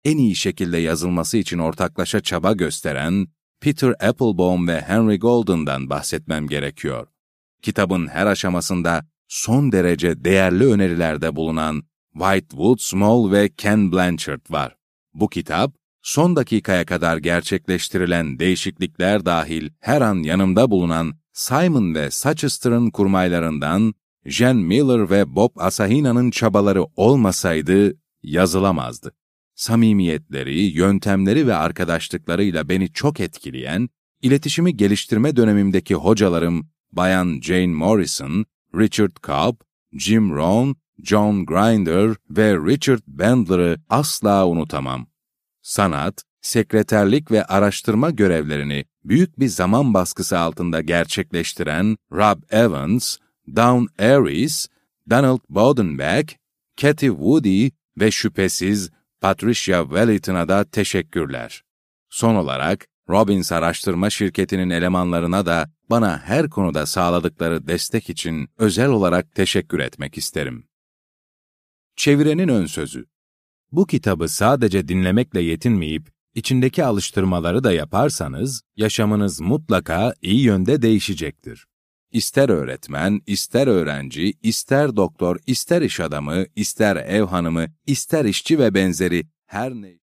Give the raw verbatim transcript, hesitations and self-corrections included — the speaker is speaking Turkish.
en iyi şekilde yazılması için ortaklaşa çaba gösteren Peter Applebaum ve Henry Golden'dan bahsetmem gerekiyor. Kitabın her aşamasında son derece değerli önerilerde bulunan Whitewood Small ve Ken Blanchard var. Bu kitap, son dakikaya kadar gerçekleştirilen değişiklikler dahil her an yanımda bulunan Simon ve Suchester'ın kurmaylarından Jen Miller ve Bob Asahina'nın çabaları olmasaydı yazılamazdı. Samimiyetleri, yöntemleri ve arkadaşlıklarıyla beni çok etkileyen, iletişimi geliştirme dönemimdeki hocalarım Bayan Jane Morrison, Richard Cobb, Jim Rohn, John Grinder ve Richard Bandler'ı asla unutamam. Sanat, sekreterlik ve araştırma görevlerini büyük bir zaman baskısı altında gerçekleştiren Rob Evans, Dawn Aries, Donald Bodenbeck, Kathy Woody ve şüphesiz Patricia Wellington'a da teşekkürler. Son olarak, Robbins Araştırma Şirketi'nin elemanlarına da bana her konuda sağladıkları destek için özel olarak teşekkür etmek isterim. Çevirenin ön sözü. Bu kitabı sadece dinlemekle yetinmeyip, içindeki alıştırmaları da yaparsanız, yaşamınız mutlaka iyi yönde değişecektir. İster öğretmen, ister öğrenci, ister doktor, ister iş adamı, ister ev hanımı, ister işçi ve benzeri her ne